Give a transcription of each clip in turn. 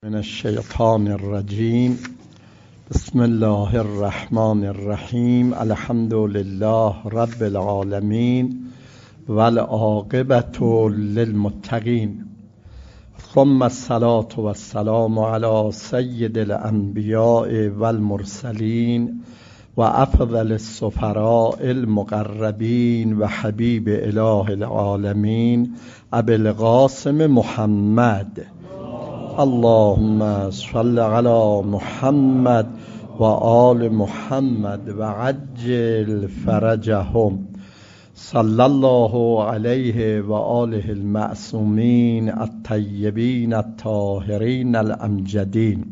من الشیطان الرجیم. بسم الله الرحمن الرحیم. الحمد لله رب العالمین والعاقبة للمتقین، ثم الصلاة والسلام علی سید الانبیاء والمرسلین و افضل السفراء المقربین و حبیب اله العالمین ابی القاسم محمد. اللهم صل علی محمد و آل محمد و عجل فرجهم. صلی الله علیه و آله المعصومین الطیبین الطاهرین الامجدین،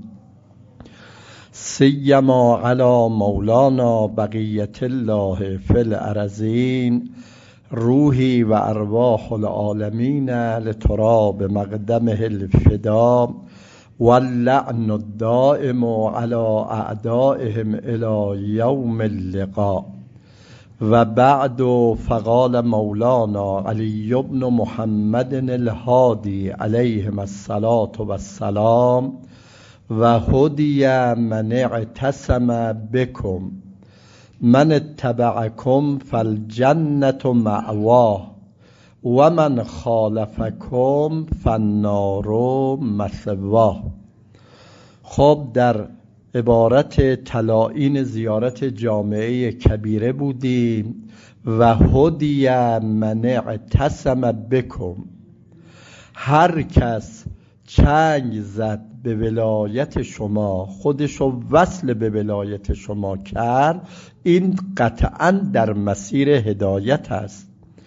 سیما علی مولانا بقیت الله فی الارضین، روحی و ارواح العالمین لتراب مقدمه الفدا، واللعن الدائم علی اعدائهم الی یوم اللقاء. و بعد، فقال مولانا علی بن محمد الهادی علیهم الصلاة والسلام: و هدی من اعتصم بکم، من اتبعکم فالجنة مأواه و من خالفکم فالنار مثواه. خب، در عبارت تلائین زیارت جامعه کبیره بودیم. و هدی من اعتصم بکم، هر کس چنگ زد به ولایت شما، خودشو وصل به ولایت شما کرد، این قطعا در مسیر هدایت است.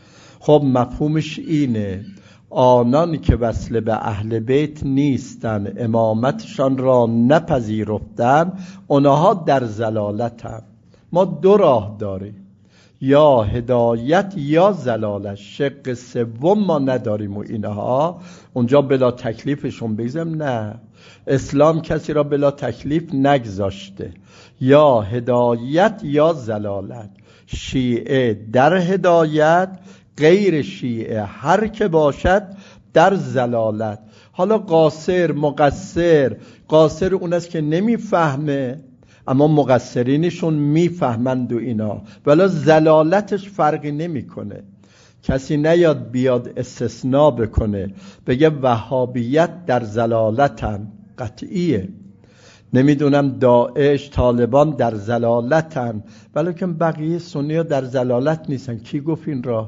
خب مفهومش اینه: آنان که وصل به اهل بیت نیستن، امامتشان را نپذیرفتن، اونها در ضلالتن. ما دو راه داریم، یا هدایت یا ضلالت. شق سوم ما نداریم. و اینها اونجا بلا تکلیفشون بگذاریم. نه، اسلام کسی را بلا تکلیف نگذاشته. یا هدایت یا ضلالت. شیعه در هدایت، غیر شیعه هر که باشد در ضلالت. حالا قاصر، مقصر. قاصر اون است که نمیفهمه، اما مقصرینشون میفهمند و اینا، ولی ضلالتش فرقی نمیکنه. کسی نیاد بیاد استثناء بکنه بگه وهابیت در ضلالتن. قطعیه. نمیدونم داعش، طالبان در ضلالتن، ولیکن بقیه سنی ها در ضلالت نیستن. کی گفت این را؟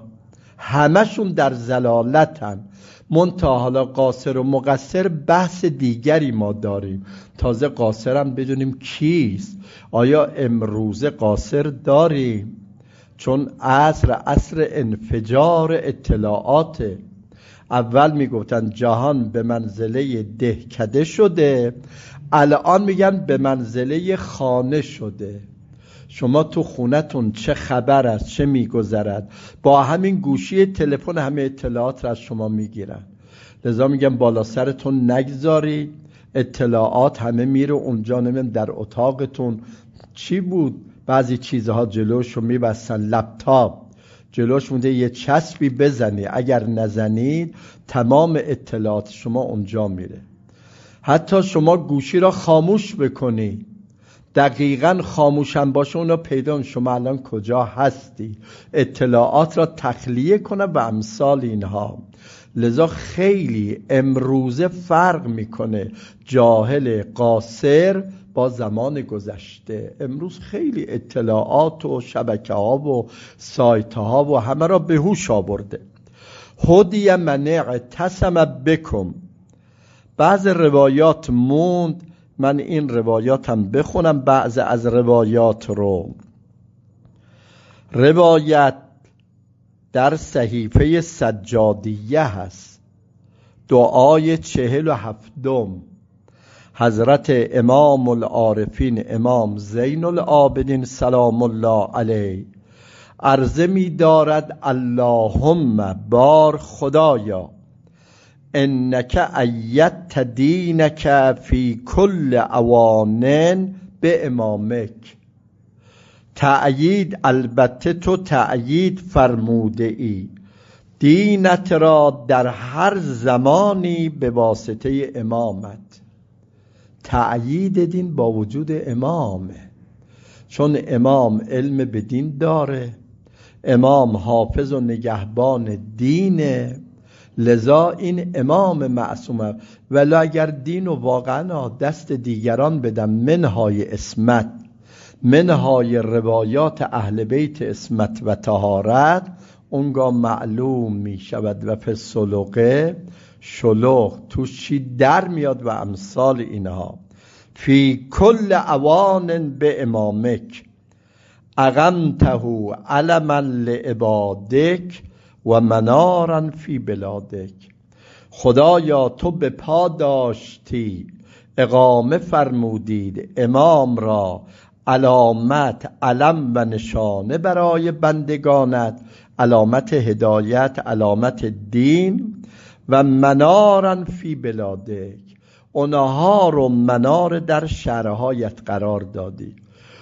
همشون در ضلالتن. منتها حالا قاصر و مقصر بحث دیگری ما داریم. تازه قاصر هم بدونیم کیست. آیا امروز قاصر داریم؟ چون عصر انفجار اطلاعاته. اول میگفتن جهان به منزله دهکده شده، الان میگن به منزله خانه شده. شما تو خونتون چه خبر است، چه میگذرد، با همین گوشی تلفن همه اطلاعات را از شما میگیرن. لذا میگن بالا سرتون نگذاری، اطلاعات همه میره اونجا. نمیم در اتاقتون چی بود، بعضی چیزها جلوشو میبستن، لپتاپ جلوش مونده، یه چسبی بزنی، اگر نزنید تمام اطلاعات شما اونجا میره. حتی شما گوشی را خاموش بکنی، دقیقاً خاموشم باشه، اونا پیدا شما الان کجا هستی، اطلاعات را تخلیه کنه و امثال اینها. لذا خیلی امروزه فرق میکنه جاهل قاصر با زمان گذشته. امروز خیلی اطلاعات و شبکه ها و سایت ها و همه را به هوش آورده. هدی من اعتصم بکم. بعض روایات موند، من این روایات هم بخونم بعض از روایات رو. روایت در صحیفه سجادیه هست، دعای 47 حضرت امام العارفین امام زین العابدین سلام الله علیه عرضه می دارد: اللهم بار خدایا، انک ایدت دینک فی کل اوان به امامک. تأیید البته تو تأیید فرموده ای، دینت را در هر زمانی به واسطه امامت. تأیید دین با وجود امامه، چون امام علم به دین داره، امام حافظ و نگهبان دینه، لذا این امام معصومه. ولی اگر دین و واقعا دست دیگران بدن، منهای اسمت، منهای روایات اهل بیت اسمت و طهارت، اونگاه معلوم می شود و فی سلوقه شلوغ توش چی در میاد و امثال اینها. فی کل اوان به امامک اقمته علما لعبادک و منارا فی بلادک. خدایا تو به پا داشتی، اقامه فرمودید امام را، علامت، علم و نشانه برای بندگانت، علامت هدایت، علامت دین، و منارا فی بلادک، اونها رو منار در شهرهایت قرار دادی.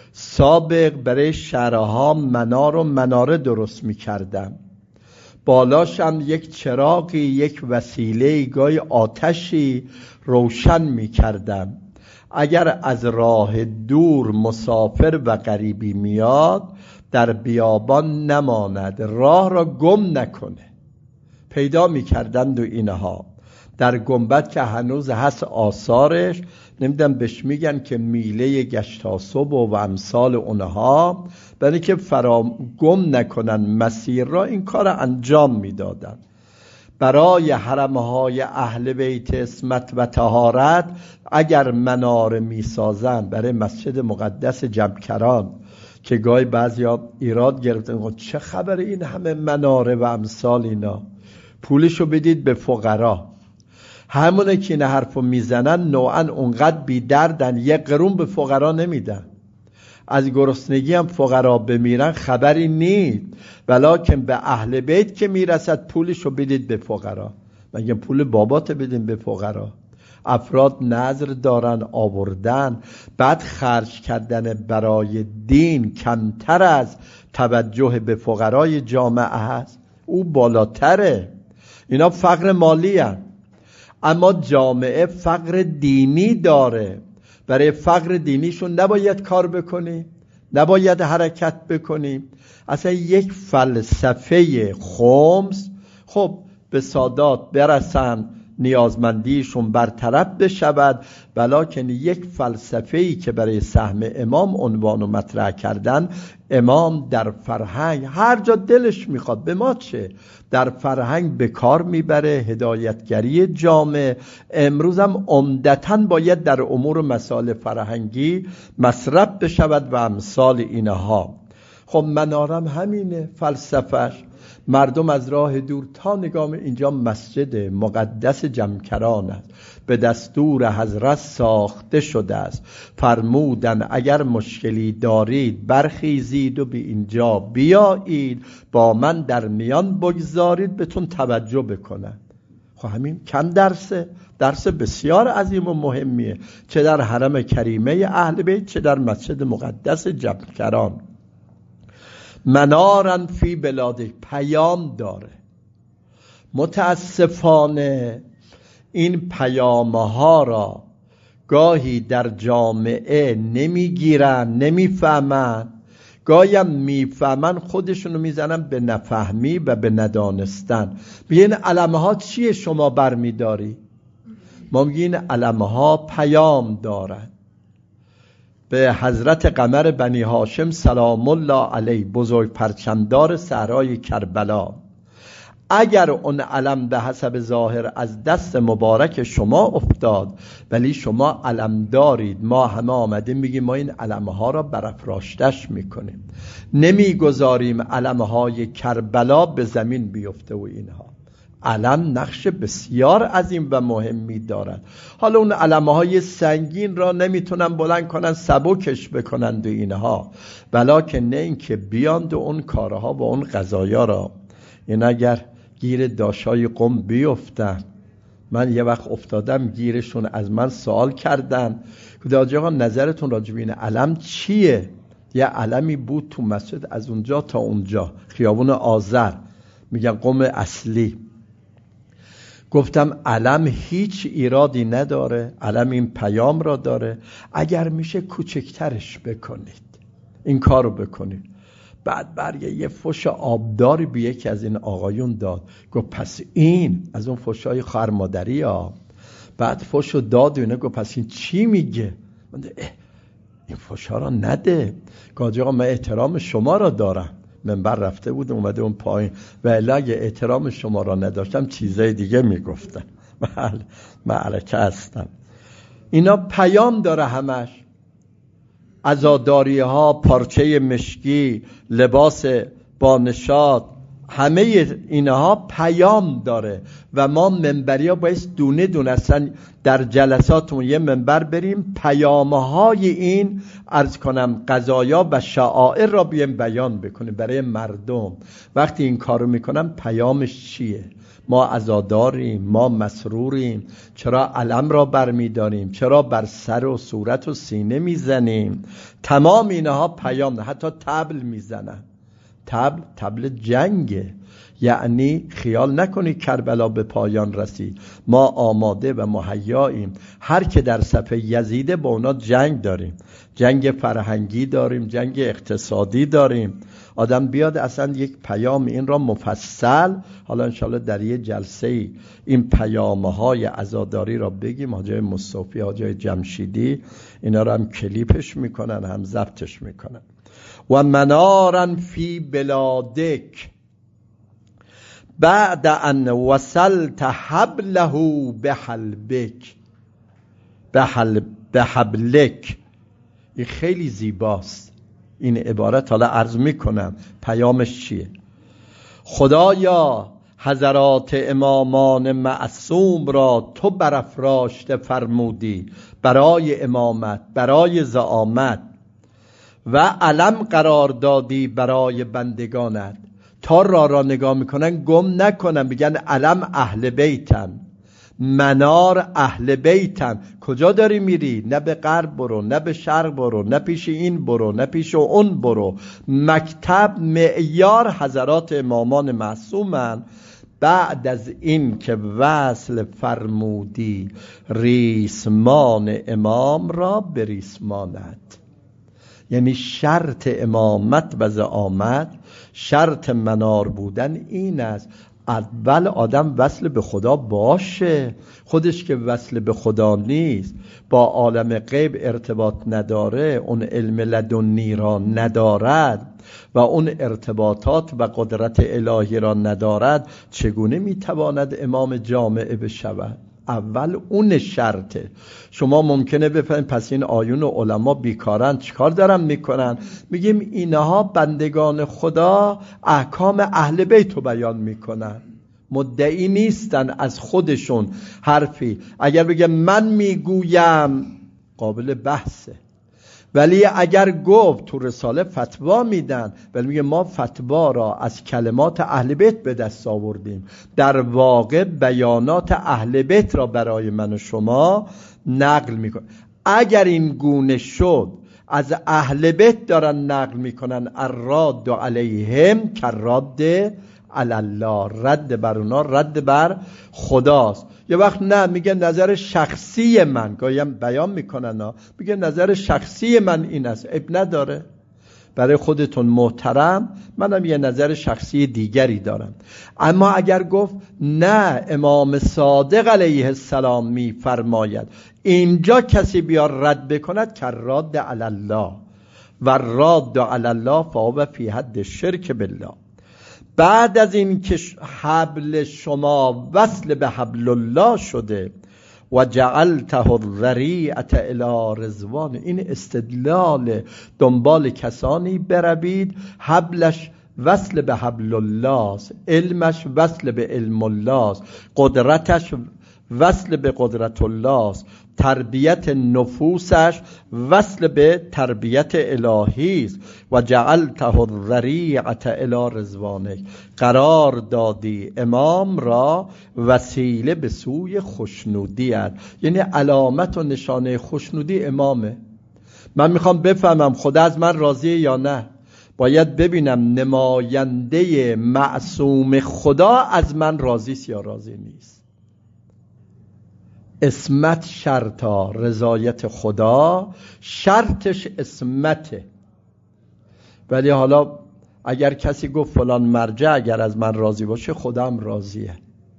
سابق برای شهرها منار و مناره درست می کردم، بالاش هم یک چراغی، یک وسیله، گاهی آتشی روشن می کردم. اگر از راه دور مسافر و غریبی میاد، در بیابان نماند، راه را گم نکنه، پیدا می کردند. و اینها در گنبد که هنوز هست آثارش، نمیدونم بهش میگن که میله گشتاسب و امثال اونها، برای که گم نکنن مسیر را، این کار انجام میدادن. برای حرمهای اهل بیت اسمت و طهارت اگر مناره میسازن، برای مسجد مقدس جمکران که گاهی بعضیا ایراد گرفتن، چه خبر این همه مناره و امثال اینا، پولشو بدید به فقرا. همونه که این حرفو میزنن نوعا اونقدر بی دردن، یک قرون به فقرا نمیدن. از گرسنگی هم فقرا بمیرن خبری نیست، ولکن به اهل بیت که میرسد پولشو بدید به فقرا. مگه پول بابات بدین به فقرا؟ افراد نظر دارن آوردن، بعد خرج کردن برای دین کمتر از توجه به فقرای جامعه هست، او بالاتره. اینا فقر مالی هست، اما جامعه فقر دینی داره. برای فقر دینیشون نباید کار بکنی، نباید حرکت بکنی. اصلا یک فلسفه خمس، خب به سادات برسن، نیازمندیشون برطرف بشود، ولکن یک فلسفه‌ای که برای سهم امام عنوان و مطرح کردن، امام در فرهنگ هر جا دلش میخواد، به ما چه، در فرهنگ به کار میبره، هدایتگری جامعه. امروز هم عمدتاً باید در امور و مسائل فرهنگی مصرف بشود و امثال اینها. خب منارم همینه فلسفهش. مردم از راه دور تا نگاه، اینجا مسجد مقدس جمکران است، به دستور حضرت ساخته شده است. فرمودن اگر مشکلی دارید برخیزید و به اینجا بیایید، با من در میان بگذارید بهتون توجه بکنن. خب همین کم درس بسیار عظیم و مهمیه، چه در حرم کریمه اهل بیت، چه در مسجد مقدس جمکران. منارن فی بلادک، پیام داره. متاسفانه این پیامها را گاهی در جامعه نمیگیرن، نمیفهمن، گاهی هم میفهمن خودشونو میزنن به نفهمی و به ندانستن. این علمه ها چیه شما برمیداری؟ ما میگیم این علمه ها پیام دارن. به حضرت قمر بنی هاشم سلام الله علیه، بزرگ پرچمدار صحرای کربلا، اگر اون علم به حسب ظاهر از دست مبارک شما افتاد، ولی شما علم دارید، ما همه آمدیم میگیم ما این علمه ها را برافراشتش میکنیم، نمیگذاریم علمه های کربلا به زمین بیفته. و اینها علم نقش بسیار عظیم و مهمی دارد. حالا اون علمه های سنگین را نمیتونن بلند کنن، سبکش بکنند و اینها، ولکن نه این که بیاند و اون کارها و اون قضایا را. این اگر گیر داشای قم بیفتن، من یه وقت افتادم گیرشون، از من سوال کردن که آقا نظرتون راجع به این علم چیه؟ یه علمی بود تو مسجد از اونجا تا اونجا، خیابون آذر، میگن قم اصلی. گفتم علم هیچ ایرادی نداره، علم این پیام را داره، اگر میشه کوچکترش بکنید، این کار رو بکنید. بعد برگه یه فش آبداری به یکی از این آقایون داد، گفت پس این از اون فشای خواهر مادری ها. بعد فشو داد و اینه، گفت پس این چی میگه؟ من این فشا را نده. گفت آقا من احترام شما را دارم، منبر رفته بود اومده اون پایین، و الا اگه احترام شما را نداشتم چیزای دیگه میگفتم. معرکه هستم. اینا پیام داره همش، عزاداری ها، پارچه مشکی، لباس با نشاط، همه اینها پیام داره و ما منبری ها باید دونه دونه اصلا در جلساتمون یه منبر بریم پیامهای این عرض کنم قضایا و شعائر را بیایم بیان بکنیم برای مردم. وقتی این کارو میکنم پیامش چیه؟ ما عزاداریم، ما مسروریم، چرا علم را برمیداریم، چرا بر سر و صورت و سینه میزنیم؟ تمام اینها پیام ده. حتی طبل میزنن، طبل جنگه، یعنی خیال نکنی کربلا به پایان رسید، ما آماده و مهیاییم. هر که در صف یزیده با اونا جنگ داریم، جنگ فرهنگی داریم، جنگ اقتصادی داریم. آدم بیاد اصلا یک پیام این را مفصل، حالا انشالله در یه جلسه این پیامهای عزاداری را بگیم. حاجی مصطفی، حاجی جمشیدی اینا را هم کلیپش میکنن، هم ضبطش میکنن. و منارا فی بلادک بعد ان وصلت حبله بحبلک. این خیلی زیباست این عبارت، حالا عرض میکنم پیامش چیه. خدایا حضرات امامان معصوم را تو برافراشته فرمودی برای امامت، برای زعامت، و علم قرار دادی برای بندگانت، تا را نگاه میکنن گم نکنن، بگن علم اهل بیتن، منار اهل بیتن. کجا داری میری؟ نه به غرب برو، نه به شرق برو، نه پیش این برو، نه پیش اون برو. مکتب معیار حضرات امامان معصومن. بعد از این که وصل فرمودی ریسمان امام را به ریسمانت، یعنی شرط امامت و زعامت، شرط منار بودن این است اول آدم وصل به خدا باشه. خودش که وصل به خدا نیست، با عالم غیب ارتباط نداره، اون علم لدنی را ندارد و اون ارتباطات و قدرت الهی را ندارد، چگونه میتواند امام جامعه بشود؟ اول اون شرطه. شما ممکنه بفهمید پس این آیون و علما بیکارن، چیکار دارن میکنن؟ میگیم اینها بندگان خدا احکام اهل بیت رو بیان میکنن، مدعی نیستن از خودشون حرفی. اگر بگه من میگویم قابل بحثه، ولی اگر گفت تو رساله فتوا میدن، ولی میگه ما فتوا را از کلمات اهل بیت به دست آوردیم، در واقع بیانات اهل بیت را برای من و شما نقل میکنن. اگر این گونه شد از اهل بیت دارن نقل میکنن، الراد علیهم کراد علی الله، رد بر اونا رد بر خداست. یه وقت نه، میگه نظر شخصی من، گاهیم بیان میکنن میگه نظر شخصی من این است، عیب نداره، برای خودتون محترم، منم یه نظر شخصی دیگری دارم. اما اگر گفت نه امام صادق علیه السلام میفرماید اینجا کسی بیا رد بکند، کراد علی الله و راد علی الله فهو فی حد شرک بالله. بعد از این که حبل شما وصل به حبل الله شده و جعلته الذریعة الی رضوان، این استدلال دنبال کسانی بروید حبلش وصل به حبل الله است، علمش وصل به علم الله است، قدرتش وصل به قدرت الله است، تربیت نفوسش وصل به تربیت الهی است. و جعلته الذریعة الی رضوانک، قرار دادی امام را وسیله به سوی خوشنودیت، یعنی علامت و نشانه خوشنودی امامه. من میخوام بفهمم خدا از من راضیه یا نه، باید ببینم نماینده معصوم خدا از من راضی است یا راضی نیست. اسمت شرطا، رضایت خدا شرطش اسمته. ولی حالا اگر کسی گفت فلان مرجع اگر از من راضی باشه خودم راضیه.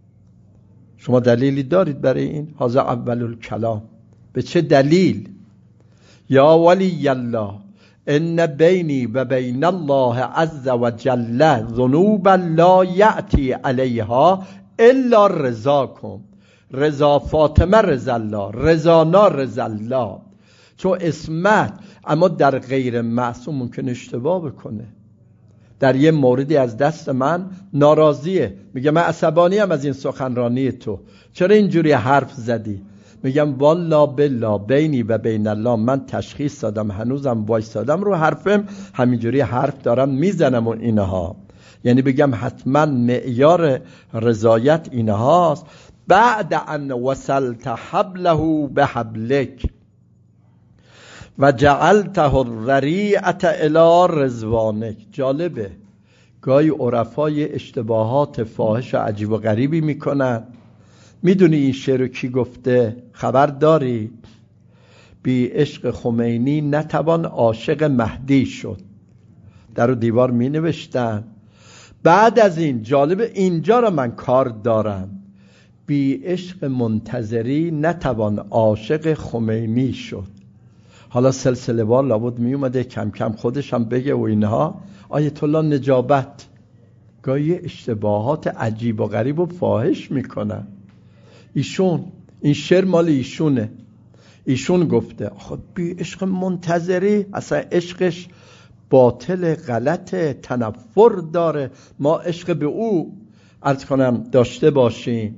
شما دلیلی دارید برای این؟ هذا اول الکلام. به چه دلیل؟ یا ولی الله ان بینی و بین الله عز و جل ذنوبا لا یأتی علیها الا رضاکم. رضا فاطمه رضا الله، رضانا رضا الله. چون اسمت، اما در غیر معصوم ممکن اشتباه بکنه. در یه موردی از دست من ناراضیه، میگه من عصبانی ام از این سخنرانی تو، چرا اینجوری حرف زدی؟ میگم والا بالله بینی و بین الله من تشخیص دادم، هنوزم وایسادم رو حرفم، همینجوری حرف دارم میزنم و اینها. یعنی بگم حتما معیار رضایت اینهاست. بعد ان وصلت حبله بحبلک و جعلته الذریعة الی رضوانک. جالبه گاهی عرفای اشتباهات فاحش و عجیب و غریبی میکنن. میدونی این شعر رو کی گفته؟ خبر داری؟ بی عشق خمینی نتوان عاشق مهدی شد. در و دیوار می نوشتن. بعد از این جالبه اینجا رو من کار دارم، بی عشق منتظری نتوان عاشق خمینی شد. حالا سلسله وار لابد می اومده کم کم خودش هم بگه و اینها. آیت الله نجابت گاهی اشتباهات عجیب و غریب و فاحش میکنن. ایشون، این شعر مال ایشونه، ایشون گفته خب بی عشق منتظری، اصلا عشقش باطل، غلط، تنفر داره. ما عشق به او عرض کنم داشته باشیم.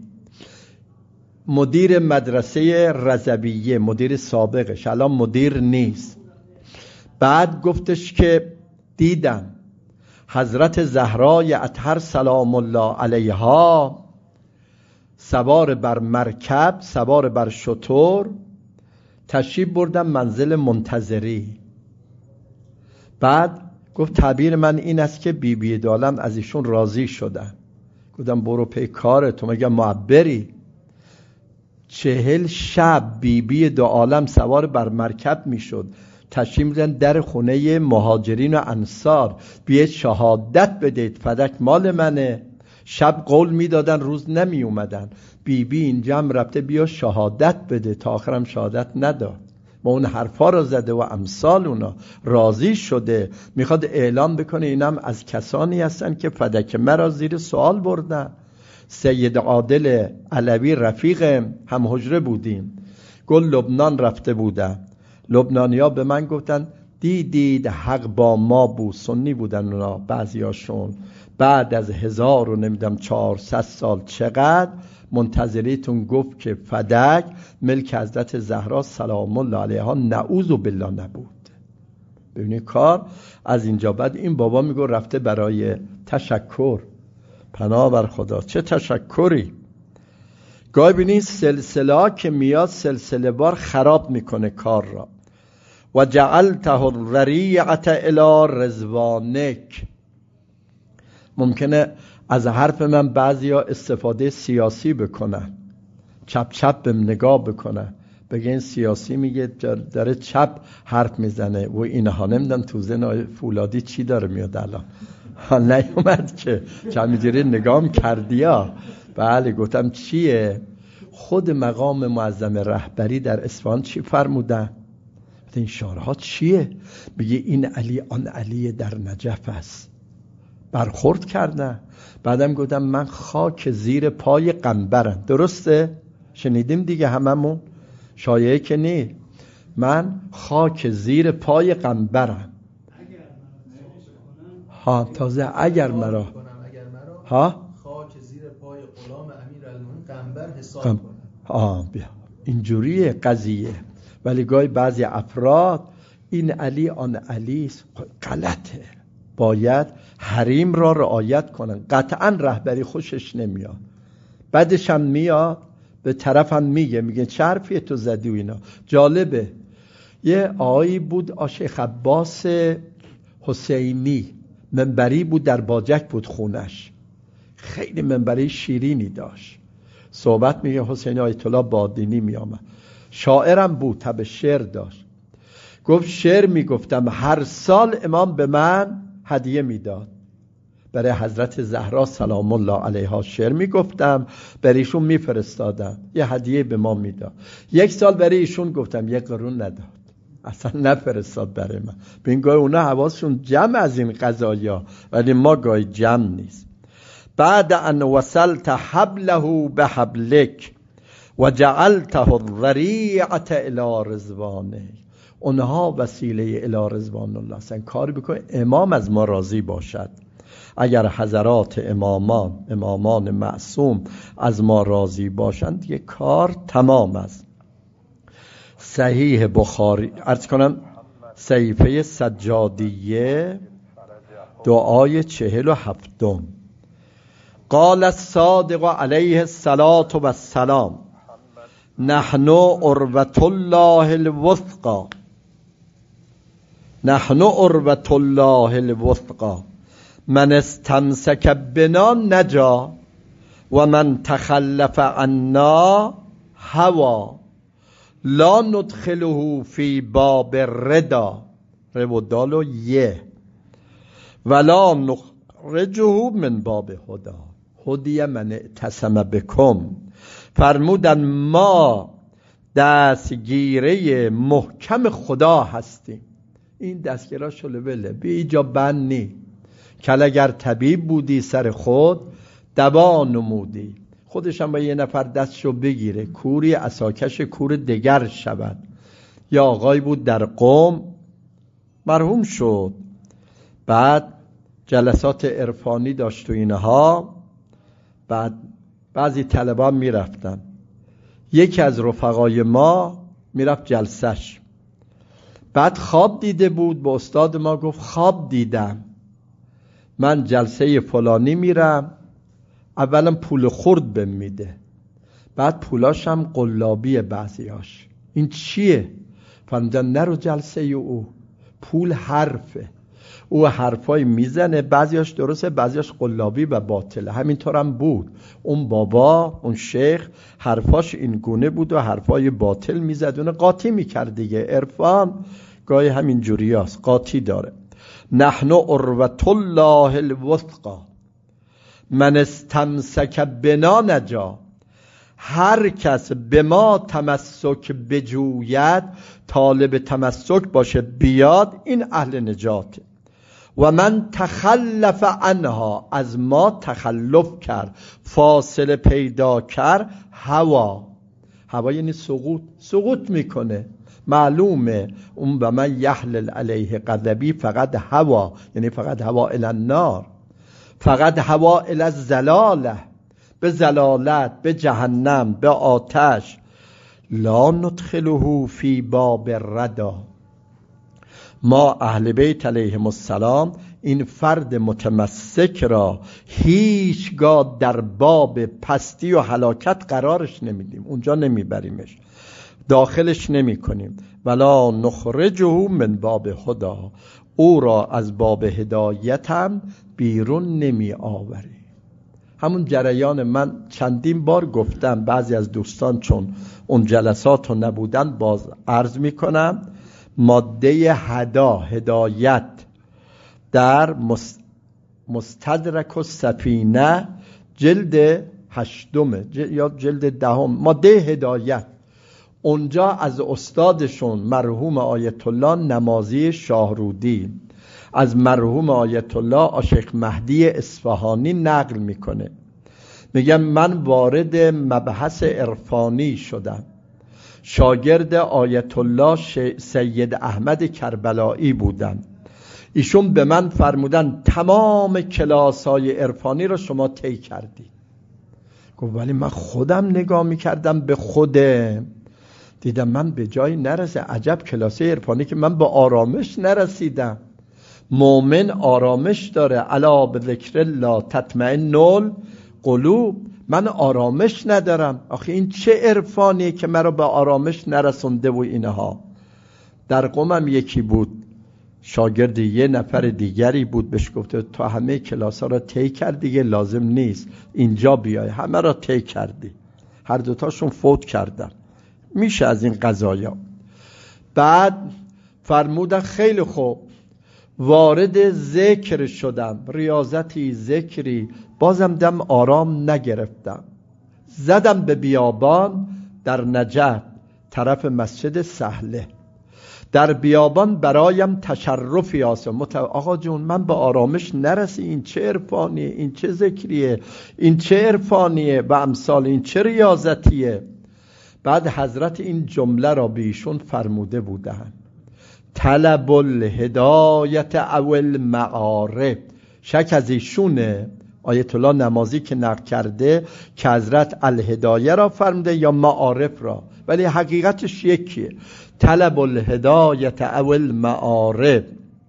مدیر مدرسه رضویه، مدیر سابقش، الان مدیر نیست، بعد گفتش که دیدم حضرت زهرای اطهر سلام الله علیها سوار بر مرکب، سوار بر شتر تشریف بردم منزل منتظری. بعد گفت تعبیر من این است که بی بی دو عالم از ایشون راضی شدن. گفتم برو پی کار تو، مگه معبری؟ 40 شب بی بی دو عالم سوار بر مرکب میشد، تشریف می‌بردن در خونه مهاجرین و انصار، بیاید شهادت بدید فدک مال منه. شب قول میدادن روز نمی اومدن. بی بی اینجا هم رفته بیا شهادت بده، تا آخرم شهادت نداد. با اون حرفا رو زده و امثال اونا راضی شده. میخواد اعلام بکنه اینم از کسانی هستن که فدک مرا زیر سوال بردن. سید عادل علوی رفیق هم حجره بودیم، گل لبنان رفته بودن. لبنانیا به من گفتن دیدید حق با ما بود. سنی بودن اونا بعضیاشون. بعد از 1400 سال چقدر منتظریتون گفت که فدک ملک حضرت زهرا سلام الله علیها نعوذ بالله نبود. ببینید کار از اینجا. بعد این بابا میگه رفته برای تشکر. پناه بر خدا، چه تشکری. گاهی ببینید سلسله که میاد سلسله بار خراب میکنه کار را. و جعلته الذریعة الی رضوانک. ممکنه از حرف من بعضیا استفاده سیاسی بکنن، چپ چپ بهم نگاه بکنن، بگه این سیاسی میگه داره چپ حرف میزنه و اینها. نمیدونم تو ذهن فولادی چی داره میاد الان. نیومد که چمیجوری نگام کردیا. بله گفتم چیه؟ خود مقام معظم رهبری در اصفهان چی فرمودن؟ این شعرها چیه؟ بگه این علی آن علی در نجف است. برخورد کردن. بعدم گفتم من خاک زیر پای قنبرم. درسته؟ شنیدیم دیگه هممون، شایعه که نی. من خاک زیر پای قنبرم. ها تازه اگر مرا ها خاک زیر پای غلام امیرالمومنین قنبر حساب کنم. بیا اینجوریه قضیه. ولی گاهی بعضی افراد این علی آن علی غلطه. باید حریم را رعایت کنن. قطعا رهبری خوشش نمیاد، بعدش هم میاد به طرف هم میگه چه حرفیه تو زدی و اینا. جالبه یه آقایی بود شیخ عباس حسینی، منبری بود در باجک بود خونش، خیلی منبری شیرینی داشت. صحبت میگه حسین آیت الله بادینی میامد، شاعرم بود، تب شعر داشت. گفت شعر میگفتم، هر سال امام به من هدیه میداد. برای حضرت زهرا سلام الله علیها شعر میگفتم، برای ایشون میفرستادم، یه هدیه به ما میداد. یک سال برای ایشون گفتم، 1 قرون نداد، اصلا نفرستاد برای من. به این گاهی اونا حواسشون جمع از این قضایا، ولی ما گاهی جمع نیست. بعد ان وصلت حبله به حبلک و جعلته الذریعة الی رضوانه، اونها وسیله الی رضوان الله هستن. کاری بکن امام از ما راضی باشد. اگر حضرات امامان معصوم از ما راضی باشند، یک کار تمام است. صحیح بخاری عرض کنم، صحیفه سجادیه، دعای 47. قال الصادق علیه الصلاة و السلام: نحن عروة الله الوثقى، نحن عروة الله الوثقى، من استمسک بنا نجا و من تخلف عنا هوا، لا ندخله فی باب الردا، رو دالو یه، ولا نخرجه من باب هدا، هدی من اعتصم بکم. فرمودن ما دستگیره محکم خدا هستیم. این دستگیره شلوله بی ایجا بند نی. کل اگر طبیب بودی سر خود دوا نمودی، خودش هم با یه نفر دستشو بگیره، کوری عصاکش کور دگر شود. یا آقای بود در قم مرحوم شد، بعد جلسات عرفانی داشت و اینها، بعد بعضی طلبان میرفتن، یکی از رفقای ما میرفت جلسش، بعد خواب دیده بود، به استاد ما گفت خواب دیدم من جلسه فلانی میرم، اولا پول خورد بهم میده، بعد پولاش هم قلابی بعضیاش. این چیه؟ فرمودن نرو جلسه او، پول حرفه، او حرفای میزنه، بعضیاش درسته بعضیاش قلابی و باطله. همینطور هم بود، اون بابا اون شیخ حرفاش این گونه بود و حرفای باطل میزد، اون قاطی میکرد دیگه. عرفان گاهی همین جوریاست، قاطی داره. نحن عروة الله الوثقى، من استمسک بنا نجا، هر کس به ما تمسک بجوید، طالب تمسک باشه بیاد، این اهل نجاته. و من تخلف عنها، از ما تخلف کرد، فاصله پیدا کرد، هوا یعنی سقوط میکنه. معلومه اون و من یحلل علیه غضبی فقط هوا، یعنی فقط هوا الی النار، فقط هوا الی الزلاله، به زلالت، به جهنم، به آتش. لا ندخله فی باب الردا، ما اهل بیت علیهم السلام این فرد متمسک را هیچگاه در باب پستی و هلاکت قرارش نمیدیم، اونجا نمیبریمش، داخلش نمی کنیم. ولا نخرجه من باب هدا، او را از باب هدایت هم بیرون نمی آوریم. همون جریان من چندین بار گفتم، بعضی از دوستان چون اون جلسات رو نبودن باز عرض می کنم. ماده هدایت در مستدرک السفینه جلد 8 یا جلد 10، ماده هدایت، اونجا از استادشون مرحوم آیت الله نمازی شاهرودی، از مرحوم آیت الله شیخ مهدی اصفهانی نقل میکنه، میگم من وارد مبحث عرفانی شدم، شاگرد آیت الله سید احمد کربلایی بودم. ایشون به من فرمودن تمام کلاس‌های عرفانی رو شما طی کردی. گفت ولی من خودم نگاه میکردم به خودم، دیدم من به جایی نرسه. عجب کلاسه عرفانی که من به آرامش نرسیدم. مؤمن آرامش داره، الا بذکر الله تطمئن القلوب. من آرامش ندارم. آخه این چه عرفانیه که مرا به آرامش نرسونده و اینها. در قومم یکی بود، شاگرد یه نفر دیگری بود، بهش گفته تو همه کلاس ها را طی کردی دیگه، لازم نیست اینجا بیای، همه را طی کردی. هر دوتاشون فوت کردن. میشه از این قضایا. بعد فرمودن خیلی خوب، وارد ذکر شدم، ریاضتی ذکری، بازم دم آرام نگرفتم. زدم به بیابان در نجف طرف مسجد سهله. در بیابان برایم تشرفی آسم. آقا جون من به آرامش نرسی، این چه عرفانیه، این چه ذکریه، این چه عرفانیه و امثال این چه ریاضتیه. بعد حضرت این جمله را به ایشون فرموده بودن: طلب الهدایت او المعارف. شک از ایشونه، آیت الله نمازی که نقل کرده که حضرت الهدایه را فرموده یا معارف را، ولی حقیقتش یکیه. طلب الهدایت او المعارف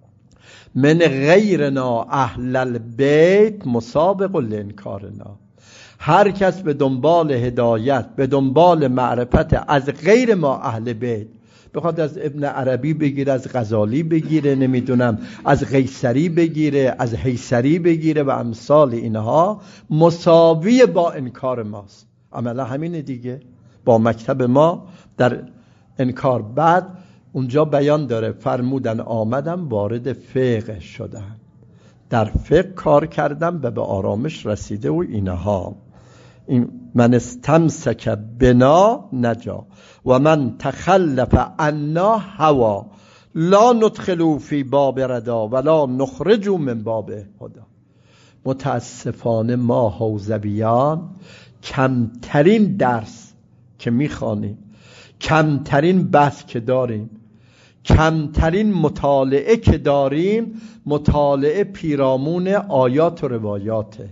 من غیرنا اهل البیت مسابق لانکارنا. هر کس به دنبال هدایت، به دنبال معرفت از غیر ما اهل بیت، بخواد از ابن عربی بگیره، از غزالی بگیره، نمیدونم از قیصری بگیره، از حیصری بگیره و امثال اینها، مساوی با انکار ماست. عملا همینه دیگه، با مکتب ما در انکار. بعد اونجا بیان داره، فرمودن آمدم وارد فقه شدم، در فقه کار کردم و به آرامش رسیده و اینها. این من استمسک بنا نجا و من تخلف عنا هوا لا ندخلوا فی باب ردا ولا نخرجوا من باب هدا. متاسفانه ما حوزبیان کمترین درس که میخوانیم، کمترین بحث که داریم، کمترین مطالعه که داریم، مطالعه پیرامون آیات و روایاته.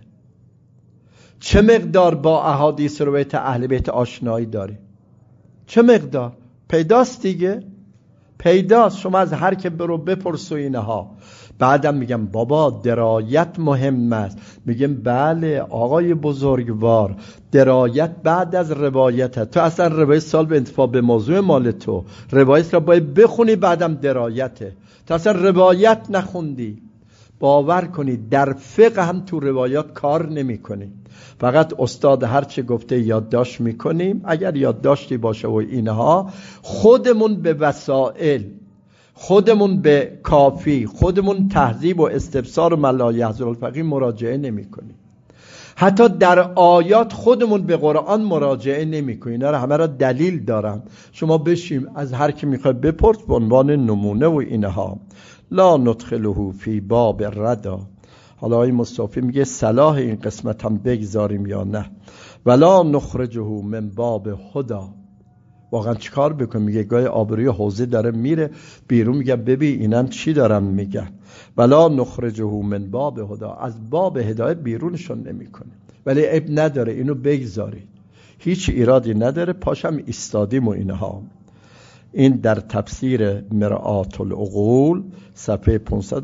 چه مقدار با احادیث روایت اهل بیت آشنایی داریم؟ چه مقدار؟ پیداست دیگه، پیداست. شما از هر که برو بپرسو اینها. بعدم میگم بابا درایت مهم است. میگم بله آقای بزرگوار، درایت بعد از روایت. تو اصلا روایت سال به انتفاع به موضوع مال تو، روایت را باید بخونی بعدم درایته. تو اصلا روایت نخوندی. باور کنید در فقه هم تو روایات کار نمی کنیم، فقط استاد هرچه گفته یادداشت میکنیم. اگر یادداشتی باشه و اینها، خودمون به وسائل، خودمون به کافی، خودمون تهذیب و استفسار و ملایحضر الفقیه مراجعه نمی کنیم. حتی در آیات خودمون به قرآن مراجعه نمی کنیم. اینا همه را دلیل دارن. شما بشیم از هر کی میخواد بپرس به عنوان نمونه و اینها. لا ندخله فی باب ردا. حالا آقای مصطفی میگه صلاح این قسمت هم بگذاریم یا نه. ولا نخرجه من باب هدا. واقعا چیکار بکنم؟ میگه گاهی آبروی حوزه داره میره بیرون، میگه ببین اینم چی دارم میگن. ولا نخرجه من باب هدا، از باب هدایت بیرونشون نمیکنه. ولی عیب نداره، اینو بگذارید، هیچ ایرادی نداره. پاشم ایستادیم و اینها. این در تفسیر مرآت العقول صفحه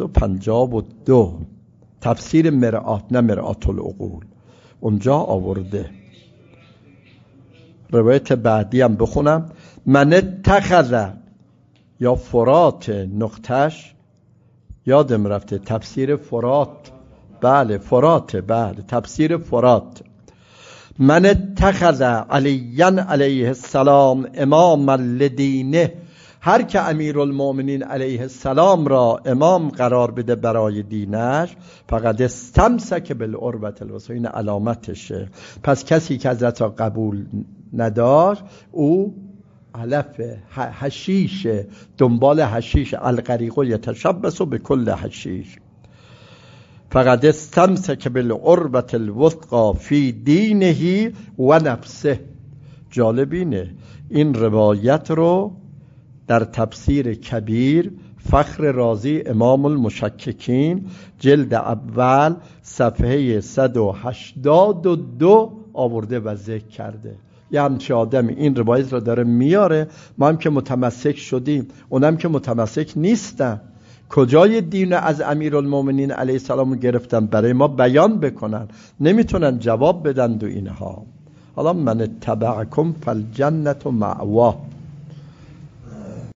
552. تفسیر مرآت، نه مرآت العقول، اونجا آورده. روایت بعدی هم بخونم. من اتخذ یا فرات نقطش یادم رفته، تفسیر فرات، بله فرات، بله تفسیر فرات. من اتخذ علی علیه السلام اماما لدینه. هر که امیرالمؤمنین علیه السلام را امام قرار بده برای دینش، فقط استمسک بالعروة الوثقی. این علامتشه. پس کسی که حضرت را قبول نداشت، او علف حشیش، دنبال حشیش، الغریق یتشبث بكل حشیش. فقد استمسک بالعروة الوثقی فی دینه و نفسه. جالبینه این روایت رو در تفسیر کبیر فخر رازی امام المشککین جلد اول صفحه 182 آورده و ذکر کرده. یه همچه آدم این روایت رو داره میاره. ما هم که متمسک شدیم، اونم که متمسک نیستن. کجای دین از امیرالمؤمنین علیه السلام گرفتن برای ما بیان بکنن، نمیتونن جواب بدن دو اینها. حالا من تبعکم فالجنة مأواه.